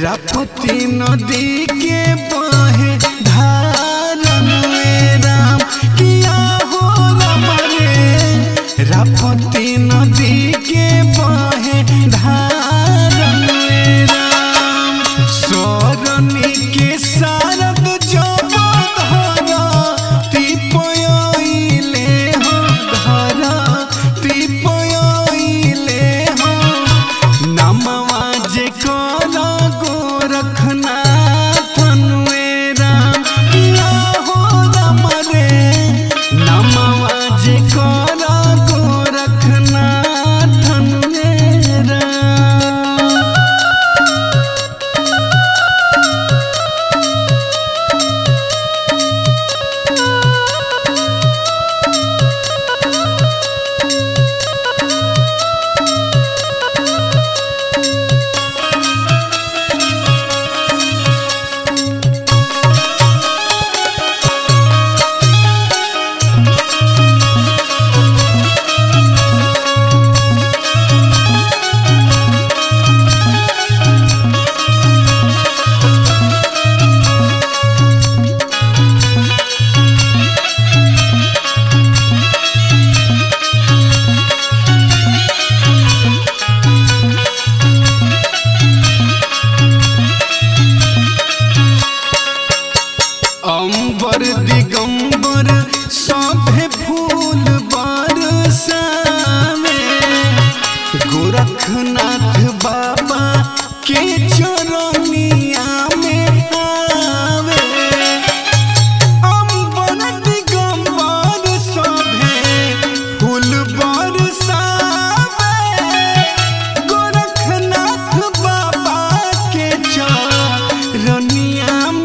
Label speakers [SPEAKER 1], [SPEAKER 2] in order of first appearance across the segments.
[SPEAKER 1] रापती नदी के बहे धारन में राम किया हो राम रे। रापती नदी के बहे धारन में राम सरनी के सारद जब धरती पयले हो धरती पयले हो नमवा जे कर गोरखनाथ राम किया हो राम रे। नमवा जे कर गोरखनाथ राम। अंबर दिगंबर सभे फूल बरसावे गोरखनाथ बाबा के चरनिया में आवे। अंबर दिगंबर सभे फूल बरसावे गोरखनाथ बाबा के चरनिया में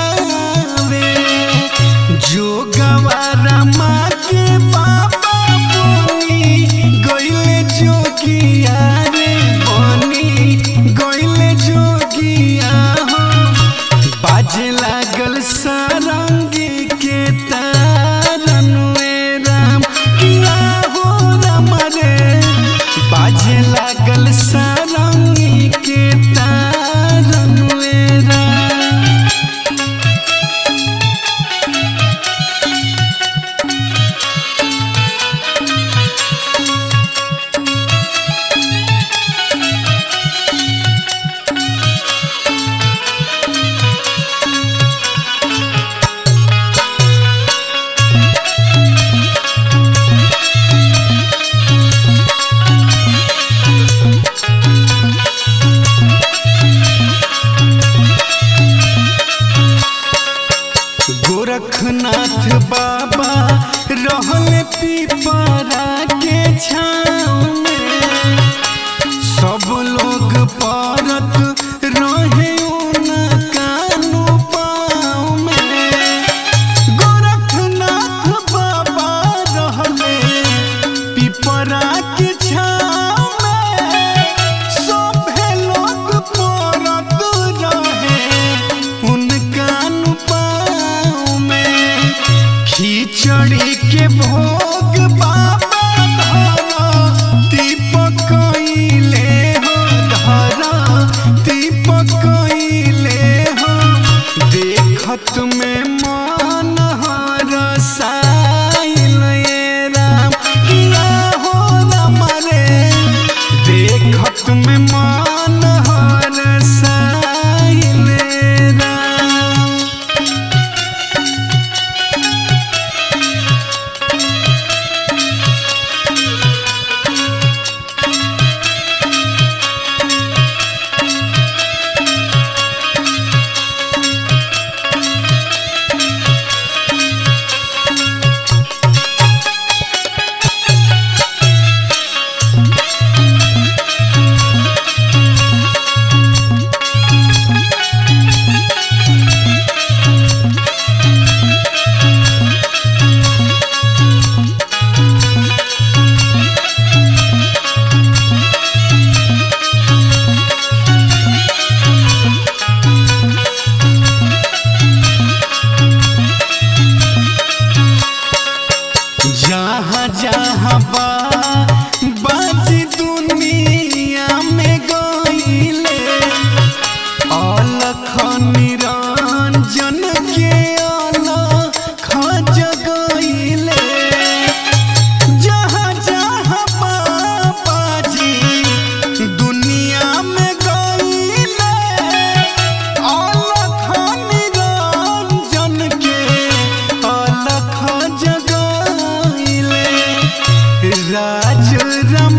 [SPEAKER 1] जो गवारा माँ के बाबा बनी गईले जोगिया रे बनी गईले जोगिया हो बाजे लागल सारंगी के तारन में राम किया हो राम रे। बाजे लागल सारंगी के तारन में राम। गोरखनाथ बाबा रहले पीपरा के छाँव में सब लोग परत रहे उनका पाँव में। गोरखनाथ बाबा रहले पीपरा के छाँव में सभे लोग परत रहे उनका खिचड़ी के भोग बाबा धरती पकइले हो धरती पकइले हो देखत में मन हरसाइल राम किया हो राम रे। देखत में मन हरसाइल राम। राज